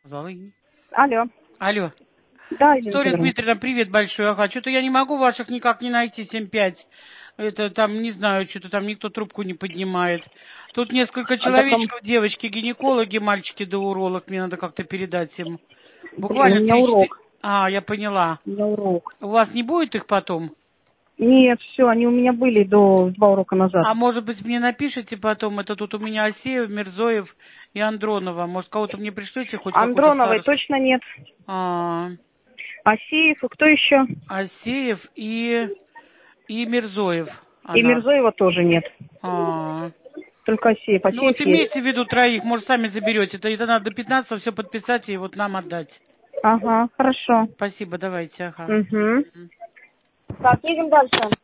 Залы. Алло. Алло. Да, Виктория Дмитриевна, привет большой. Ага, что-то я не могу ваших никак не найти, 7-5. Это там, не знаю, что-то там никто трубку не поднимает. Тут несколько человечков, девочки, гинекологи, мальчики да уролог. Мне надо как-то передать им. Буквально у меня 3-4. урок. А, я поняла. У меня урок. У вас не будет их потом? Нет, все, они у меня были до 2 урока назад. А может быть, мне напишите потом, это тут у меня Асеев, Мирзоев и Андронова. Может, кого-то мне пришлете, хоть какую-то Андроновой старосту? точно нет. А, Асеев и кто еще? Асеев и Мирзоев. И Она. Мирзоева тоже нет. А. Только Асеев. Ну Асеев вот есть. имейте в виду троих, может, сами заберете. Это надо до 15 все подписать и вот нам отдать. Ага, хорошо. Спасибо, давайте, ага. Угу. Так, едем дальше.